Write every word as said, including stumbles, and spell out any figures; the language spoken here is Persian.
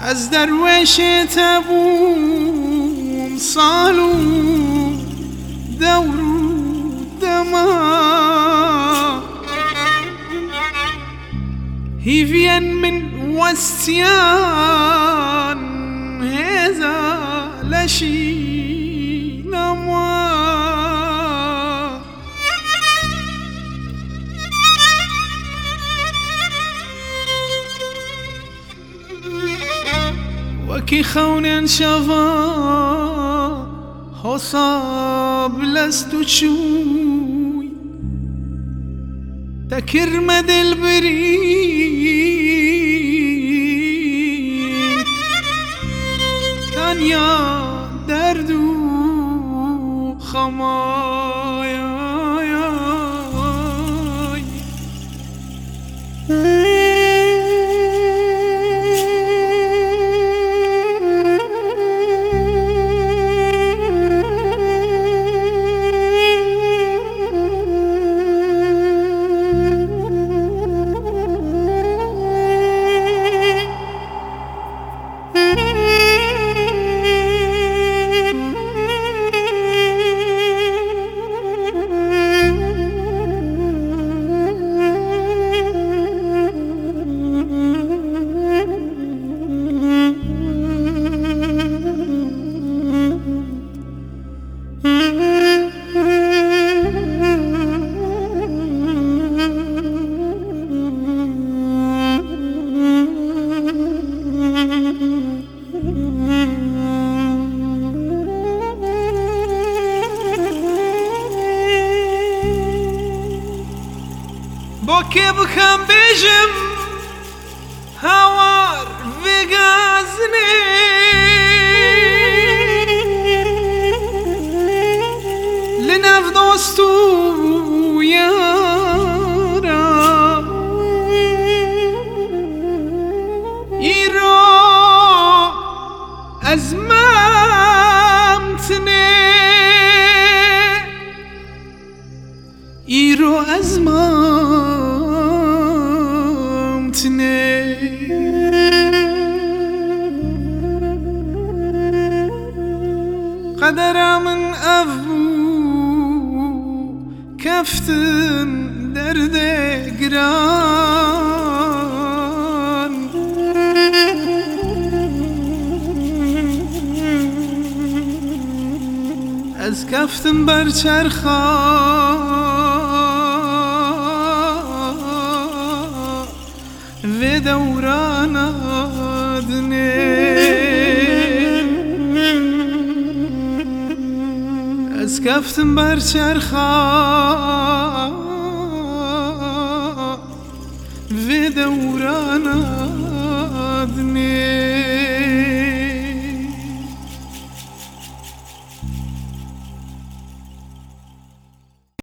از درویش تبوم سالو دورو دما هيفين من وستيان هذا لشي نما وكي خون شفا حصاب لست تشوي تكرمد البريد تانيا دردو خمايا بوكي بكم بيجم هوار بغازني لنف دوستو يارا يرو أزمامتني يرو أزمامتني قدر من أفو كفتن درد قران از كفتن برچرخان و دوران آدنه از کفتم برچرخان و دوران